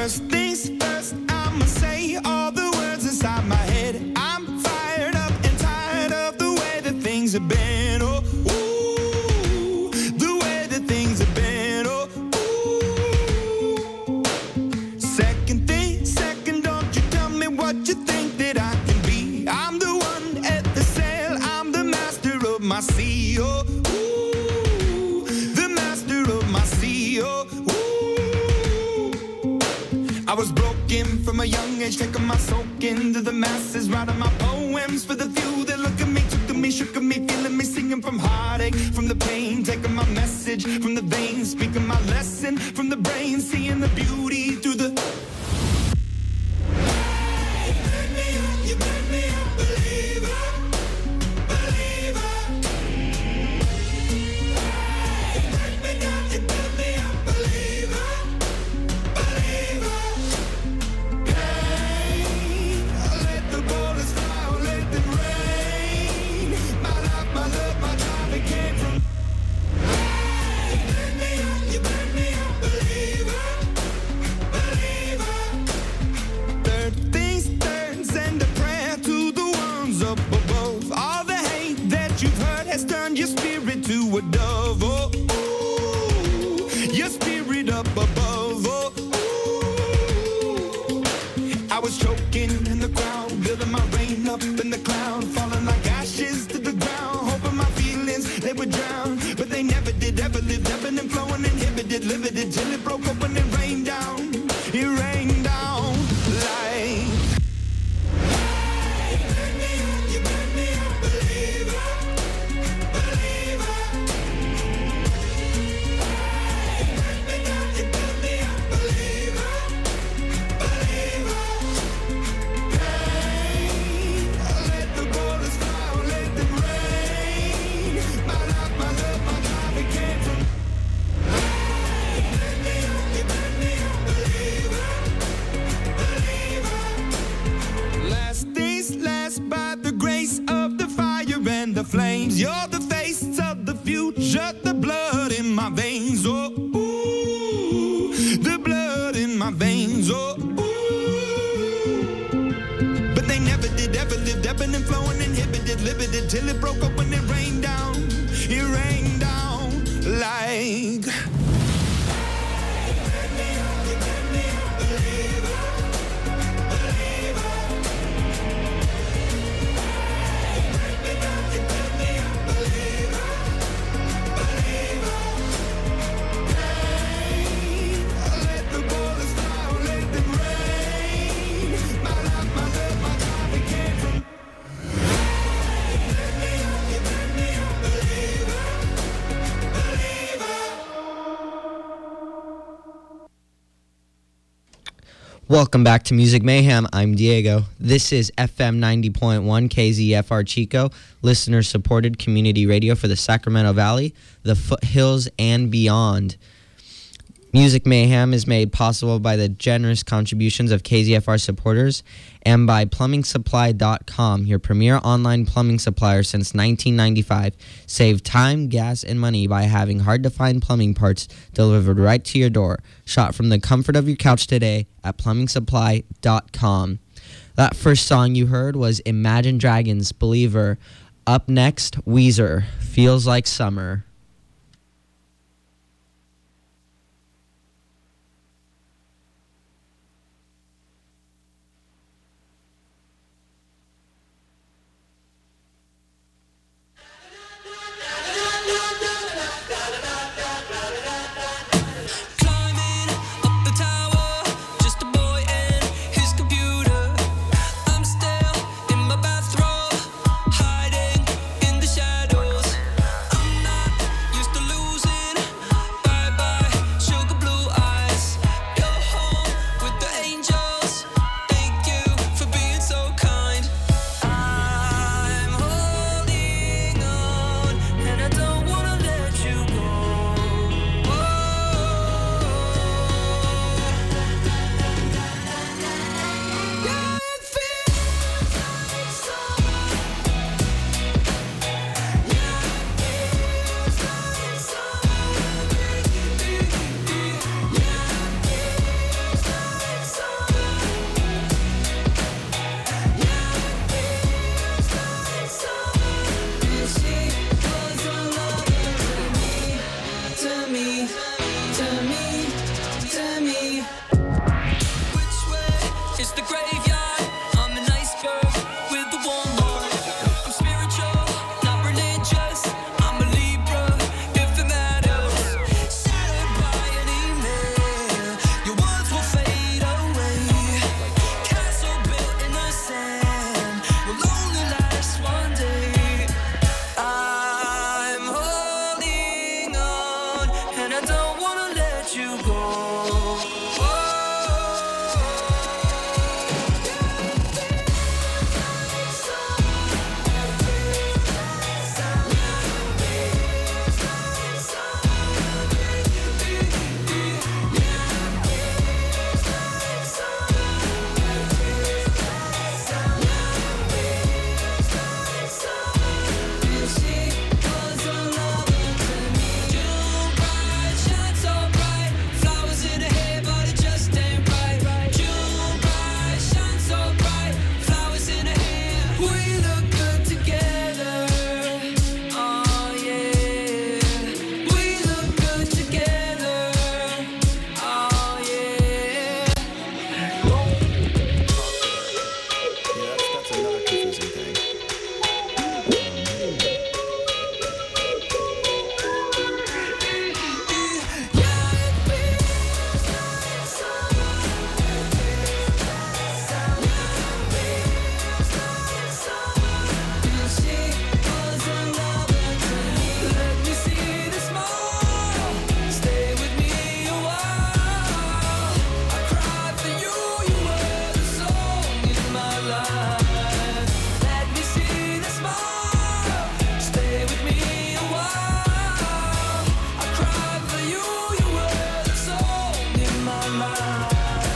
First things first, I'ma say all the words inside my head. I'm fired up and tired of the way that things have been. Oh, ooh, the way that things have been. Oh, ooh. Second thing, second, don't you tell me what you think that I can be. I'm the one at the sail, I'm the master of my sea. Oh, ooh, the master of my sea. Oh, ooh. I was broken from a young age, taking my soak into the masses, writing my poems for the few that look at me, took to me, shook at me, feeling me, singing from heartache, from the pain, taking my message from the veins, speaking my lesson from the brain, seeing the beauty through the... You make me a believer, believer. You break me down, you build me a believer, believer. Pain, let the bullets fly, let them rain. My life, my love, my drive, it came from. You make me a believer, believer. Third things third, send a prayer to the ones up above. All the hate that you've heard has turned your spirit to a dove. Oh, ooh, your spirit up above. Oh, ooh. I was choking in the crowd, building my rain up in the cloud, falling like ashes to the ground, hoping my feelings they would drown, but they never did. Ever lived, ebbing and flowing, inhibited, limited, till it broke open and rained down. It rained down like. You make me a believer, believer. You break me down, you build me a believer, believer. Pain, let the bullets fly, let them rain. My life, my love, my drive, it came from. You make me a believer, believer. Last things last, by the grace of the fire and the flames. You're the face of the future, the blood in my veins. Oh, ooh, the blood in my veins. Oh, ooh. But they never did, ever lived, ebbing and flowing, inhibited, limited, till it broke up when it rained down. It rained down like. Let the bullets fly, let them rain. My life, my love, my drive, it came from. You make me a believer, believer. Welcome back to Music Mayhem. I'm Diego. This is FM 90.1 KZFR Chico, listener-supported community radio for the Sacramento Valley, the foothills, and beyond. Music Mayhem is made possible by the generous contributions of KZFR supporters and by PlumbingSupply.com, your premier online plumbing supplier since 1995. Save time, gas, and money by having hard-to-find plumbing parts delivered right to your door. Shop from the comfort of your couch today at PlumbingSupply.com. That first song you heard was Imagine Dragons' Believer. Up next, Weezer, Feels Like Summer. Climbing up the tower, just a boy and his computer. I'm still in my bathrobe, hiding in the shadows. I'm not Which way is the graveyard? I'm an iceberg with a warm heart. I'm spiritual, not religious. I'm a Libra, if it matters. Shattered by an email, your words will fade away. Castle built in the sand will only last one day. I'm holding on, and I don't wanna let you go. That's another confusing thing. Let me see the smile. Stay with me a while. I cried for you, you were the song in my life. Let me see the smile. Stay with me a while. I cried for you, you were the song in my life.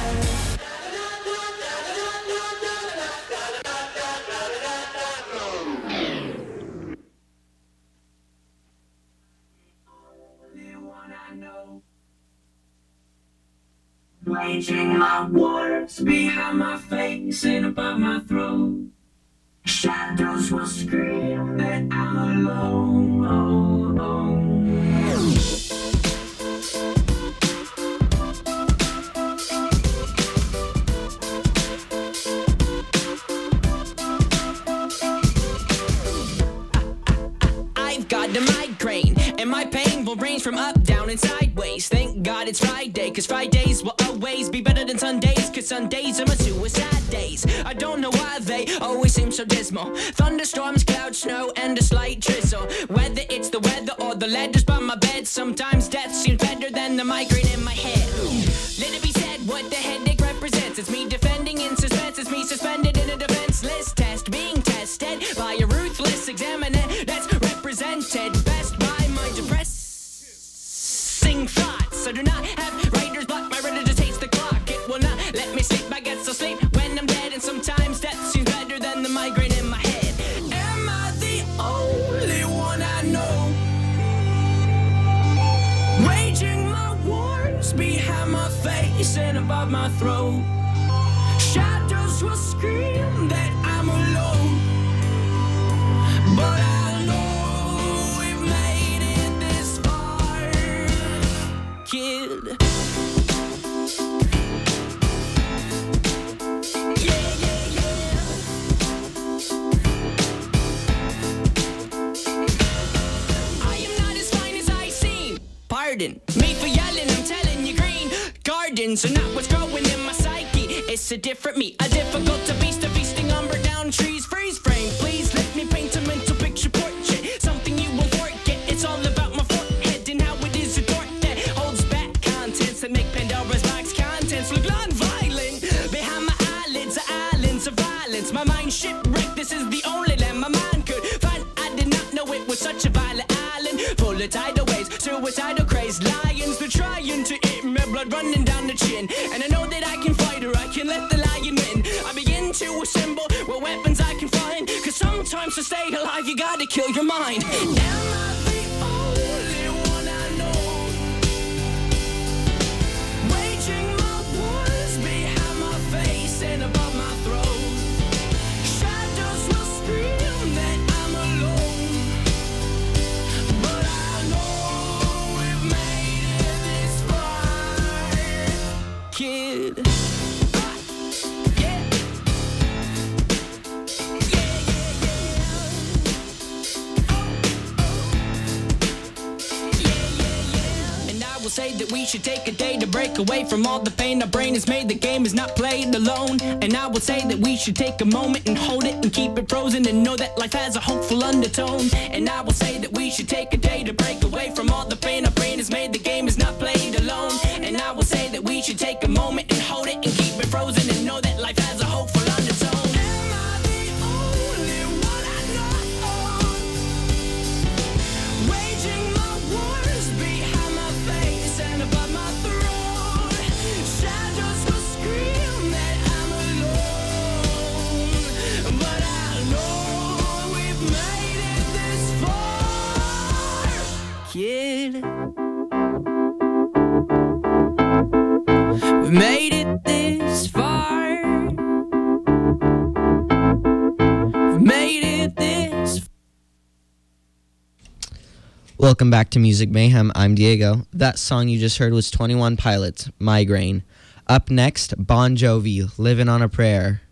Waging my wars behind my face and above my throat. Shadows will scream that I'm alone. I've got a migraine, and my pain will range from up, down, and sideways. Thank God it's Friday, cause Fridays will always be better than Sundays, cause Sundays are my suicide days. I don't know why they always seem so dismal. Thunderstorms, clouds, snow, and a slight drizzle. Whether it's the weather or the letters by my bed, sometimes death seems better than the migraine in my head. Let it be said what the headache represents. It's me defending in suspense, it's me suspended in a defenseless test, being tested by a ruthless examiner that's represented best by my depressing thoughts. I do not have writer's block, my reader just hates the clock. It will not let me sleep, I get so sleep when I'm dead, and sometimes death seems better than the migraine in my head. Am I the only one I know? Raging my wars behind my face and above my throat. Shadows will scream that I'm alone, but I know we've made it this far, kid. Yeah, yeah, yeah. I am not as fine as I seem. Pardon me for yelling, I'm telling you, green gardens are not what's growing in my psyche. It's a different me, a difficult to beast, a feasting umber down trees. Freeze frame, please let me paint a mental picture portrait. Something you will forget. It's all about my forehead and how it is a door that holds back contents that make Pandora's box contents look non-violent. Behind my eyelids are islands of violence. My mind shipwrecked. This is the only land my mind could find. I did not know it was such a violent island, full of tidal waves, suicidal crazed lions. They're trying to eat me, blood running down the chin. And I know that I can fight or I can let the lion win. I begin to assemble what weapons I can find, cause sometimes to stay alive you gotta kill your mind. Am I the only one I know? Waging my wars behind my face and above my throat. Shadows will scream that I'm alone, but I know we've made it this far, kid. Say that we should take a day to break away from all the pain our brain has made. The game is not played alone. And I would say that we should take a moment and hold it and keep it frozen and know that life has a hopeful undertone. And I will say that we should take a day to break away from all the pain our brain has made. The game is not played alone. And I will say that we should take a moment and hold it and keep it frozen and know that life has a hopeful undertone. Am I the only one I know? Waging my wars behind my face and above my throat. Shadows will scream that I'm alone, but I know we've made it this far, kid. We made it this far. We made it this far. Welcome back to Music Mayhem. I'm Diego. That song you just heard was 21 Pilots, Migraine. Up next, Bon Jovi, Living on a Prayer.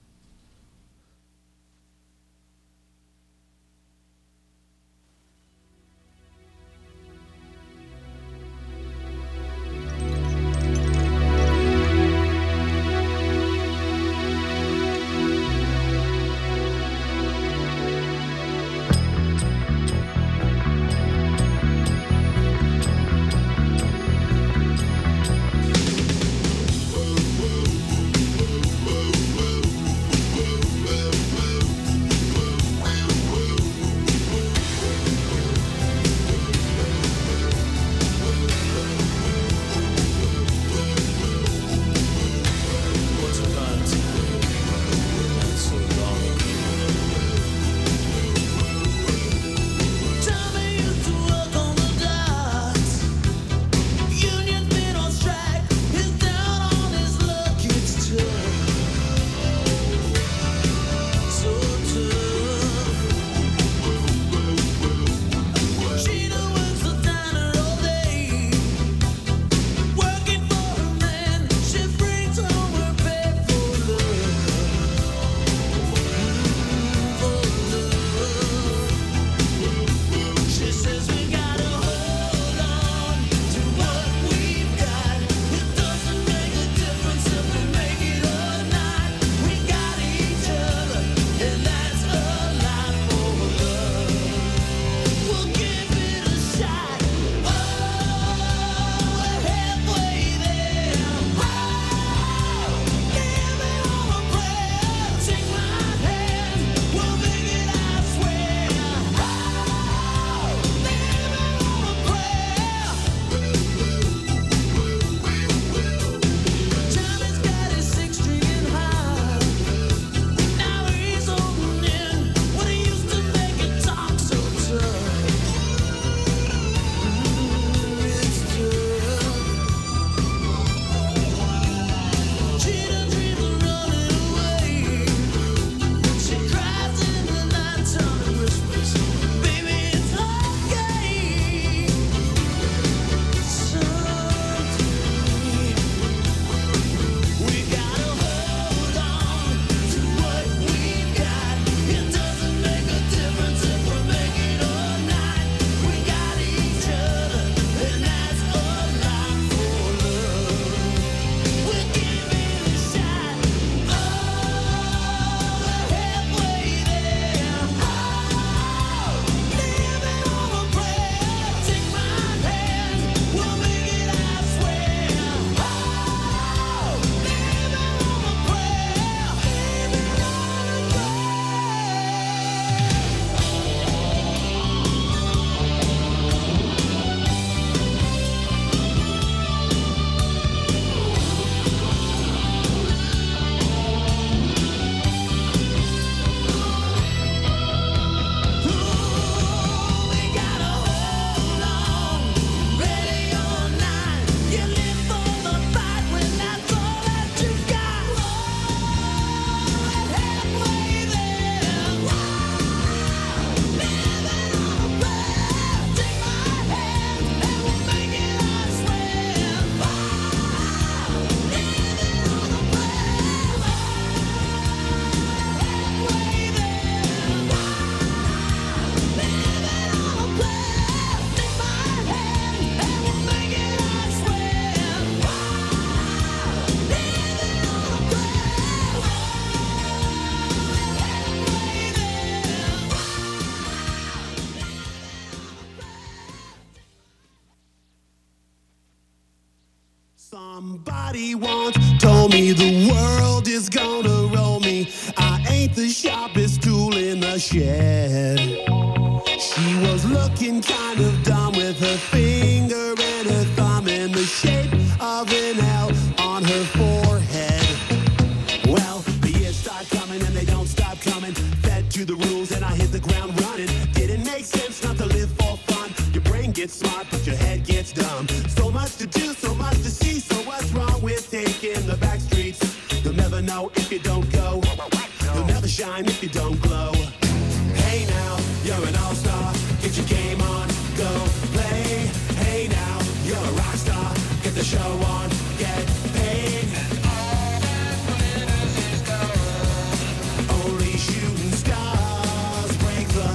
told me the world is gonna roll me. I ain't the sharpest tool in the shed. She was looking kind of dumb with her finger and her thumb in the shape of an L on her forehead. Well, the years start coming and they don't stop coming. Fed to the rules and I hit the ground running. Didn't make sense not to live for fun. Your brain gets smart but your head gets dumb. So much to do, so much to see. So what's wrong with taking the back streets? You'll never know if you don't go. You'll never shine if you don't glow. Hey now, you're an all-star. Get your game on, go play. Hey now, you're a rock star. Get the show on, get paid. Only shooting stars break the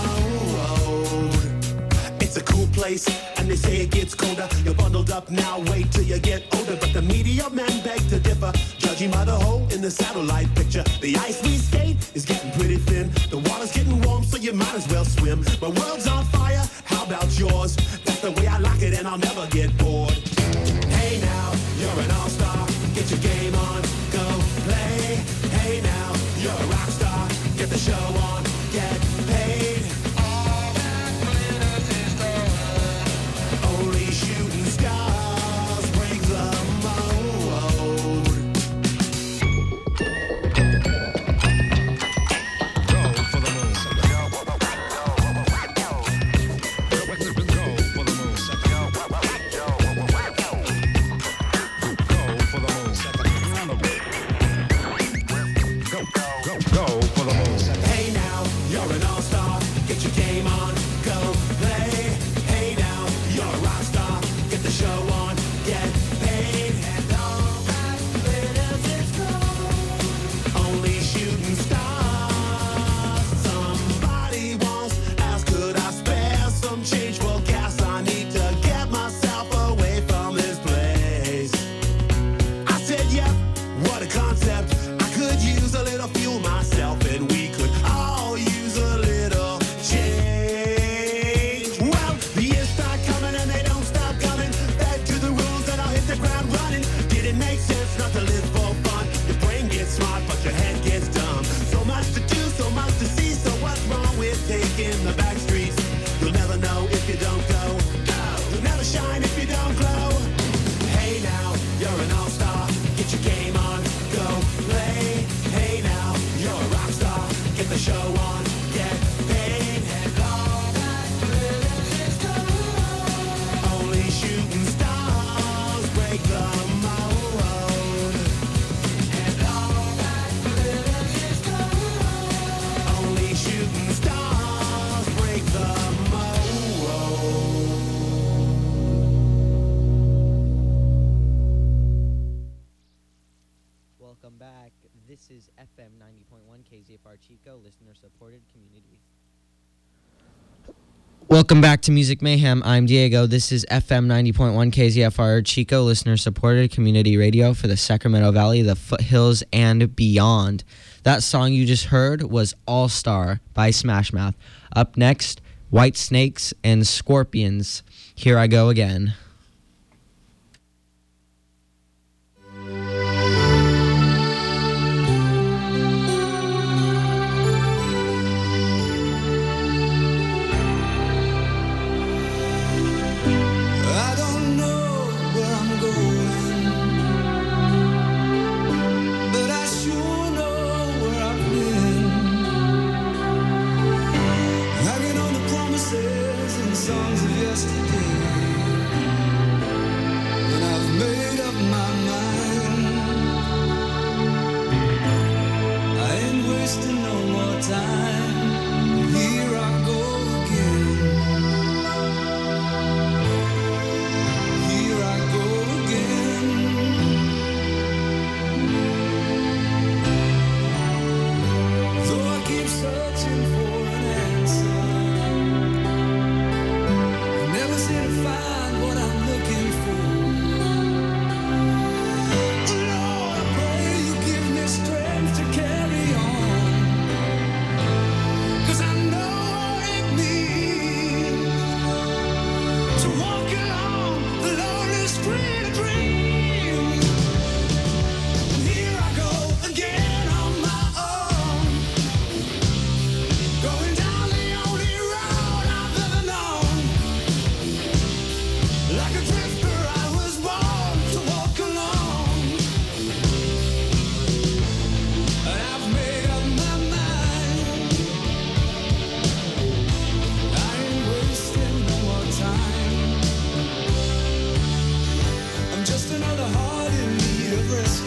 mold. It's a cool place, and they say it gets colder. You're bundled up now, wait till you get older. But the media men beg to differ, judging by the hole in the satellite picture. The ice we skate is getting pretty thin. The water's getting warm, so you might as well swim. My world's on fire, how about yours? That's the way I like it, and I'll never get bored. Hey now, you're an all-star. Get your game on, go play. Hey now, you're a rock star. Get the show on, get paid. All that glitters is gold. Only shooting stars break the mold. Go for the moon. Go for the moon. Go for the moon. Hey now, you're an all-star. Get your game on, go play. Hey now, you're a rock star. Get the show on, get paid. And all that glitters is gold. Only shooting stars. Somebody once asked, could I spare some change for gas? I need to get myself away from this place. I said, yep, what a concept. I could use a little fuel myself, and we could all use a little change. Well, the years start coming and they don't stop coming. Back to the rules and I'll hit the ground running. Didn't make sense not to live for fun. Your brain gets smart, but your head gets dumb. So much to do, so much to see. So what's wrong with taking the back streets? You'll never know if you don't go. You'll never shine if you don't glow. Hey now, you're an all-star. Get your game on, go play. Hey now, you're a rock star. Get the show on, get paid. And all that glitters is gold. Only shooting stars break the mold. And all that glitters is gold. Only shooting stars break the mold. Welcome back. This is FM 90.1 KZFR Chico, listener supported community. Welcome back to Music Mayhem. I'm Diego. This is FM 90.1 KZFR Chico, listener supported community radio for the Sacramento Valley, the foothills, and beyond. That song you just heard was All Star by Smash Mouth. Up next, White Snakes and Scorpions. Here I Go Again. I don't know where I'm going, but I sure know where I've been. Hanging on the promises and songs of yesterday.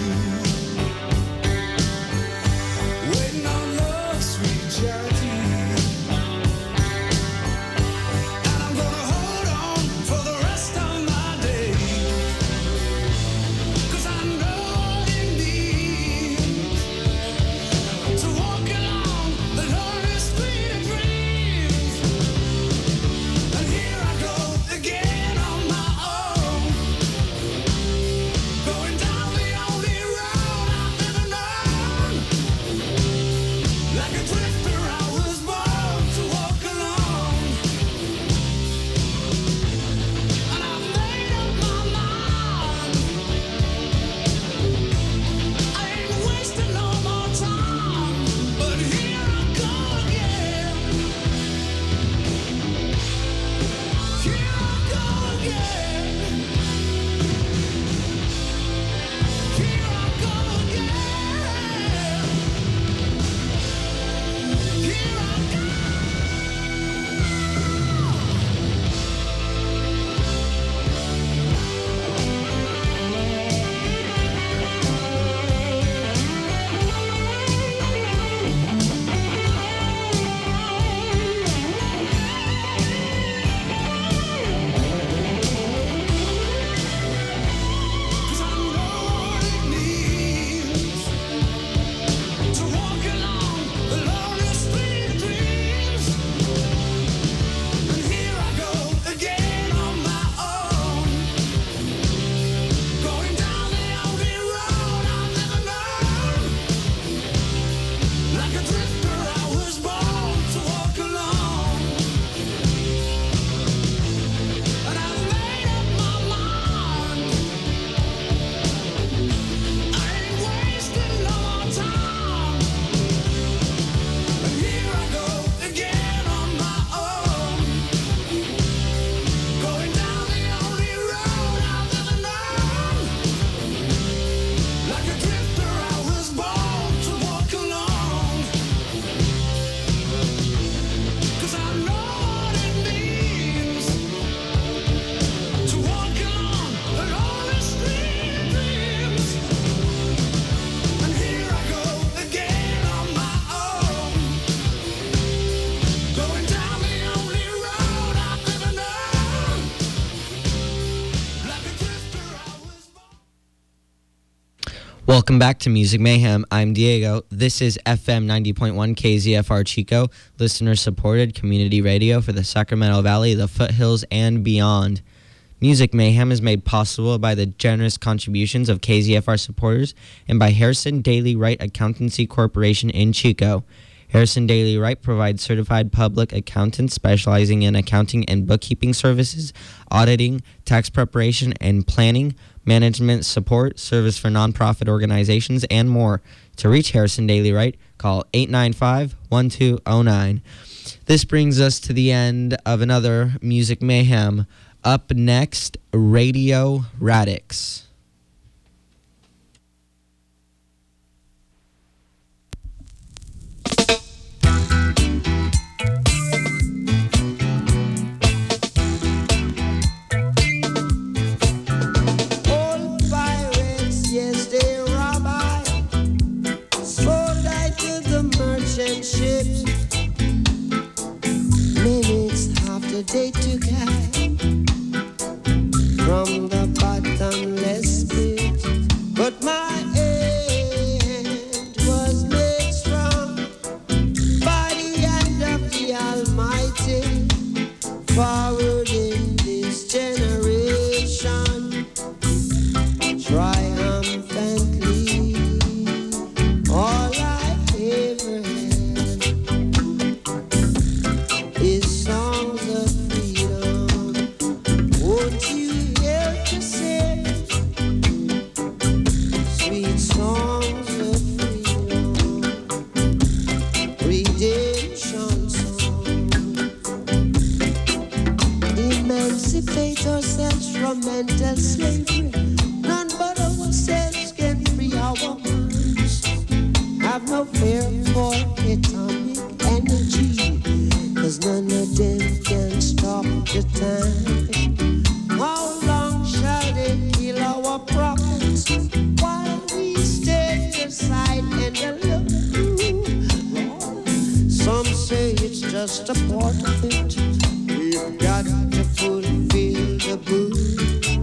Waiting on love's sweet charity. And I'm gonna hold on for the rest of my days. 'Cause I know what it means to walk along the lonely street of dreams. And here I go again on my own, going down the only road I've ever known. Like a drifter, I was born to walk alone. And I've made up my mind. I ain't wasting no more time. But here I go again. Here I go again. Here I go again. Here I go. Cause I know what it means to walk along the lonely street of dreams. And here I go again on my own, going down the only road I've ever known. Like a drifter, I was born to walk alone. And I've made up my mind. I ain't wasting no more time. And here I go again on my own, going down the only road I've ever known. Like a drifter, I was born to walk alone. 'Cause I know what it means to walk along the lonely street of dreams. And here I go again on my own, going down the only road I've ever known. Like a drifter, I was born. Welcome back to Music Mayhem. I'm Diego. This is FM 90.1 KZFR Chico, listener supported community radio for the Sacramento Valley, the foothills, and beyond. Music Mayhem is made possible by the generous contributions of KZFR supporters and by Harrison Daily Wright Accountancy Corporation in Chico. Harrison Daily Wright provides certified public accountants specializing in accounting and bookkeeping services, auditing, tax preparation and planning, management support, service for nonprofit organizations, and more. To reach Harrison Daily Wright, call 895-1209. This brings us to the end of another Music Mayhem. Up next, Radio Radix. Old pirates, yes, they rob I. Sold I to the merchant ships. Minutes after they took I from the bottomless pit. But my hand was made strong by the hand of the Almighty. Forward in this generation, triumphantly, all I ever had is songs of freedom. Won't you hear to sing sweet songs of freedom, redemption songs? Emancipate ourselves from mental slavery. None but ourselves can free our minds. Have no fear for atomic energy, 'cause none of them can stop the time. How long shall they kill our prophets while we just a part of it. We've got to fulfill the book.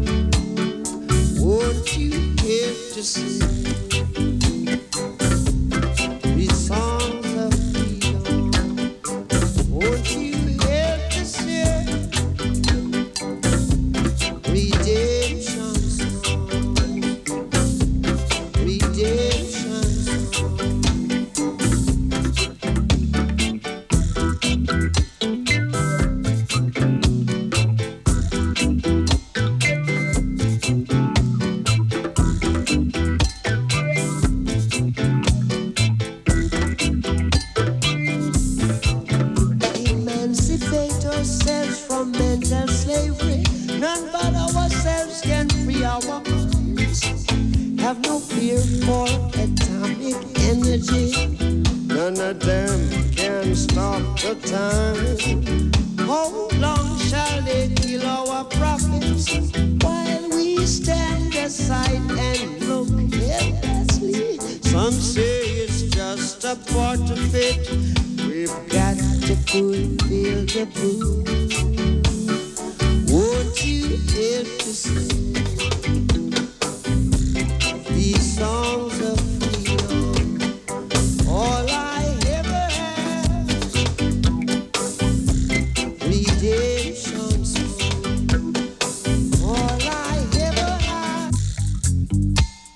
Won't you hear to sing these songs of freedom? Won't you hear to sing redemption songs? Redemption emancipate ourselves from mental slavery. None but ourselves can free our minds. Have no fear for atomic energy. None of them can stop the time. How long shall they kill our prophets while we stand aside and look helplessly? Some say it's just a part of it. We've got to fulfill the book.